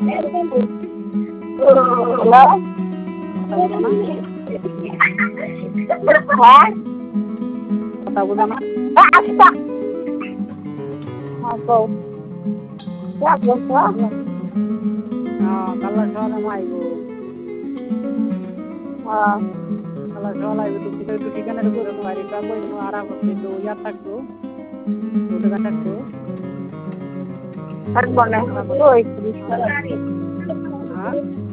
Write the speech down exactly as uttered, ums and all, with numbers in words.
হ্যাঁ কথা বুঝো না? আচ্ছা হ্যাঁ কও হ্যাঁ কাল্লা সকালে মাইবো হ্যাঁ কাল্লা সকালে আইবো তুমি তো একটু ঠিকানাটা করে নো আর এটা কই নো আরাম করতে তো ইয়া থাকতো দোকান থাকতো থাকবো না ওই হ্যাঁ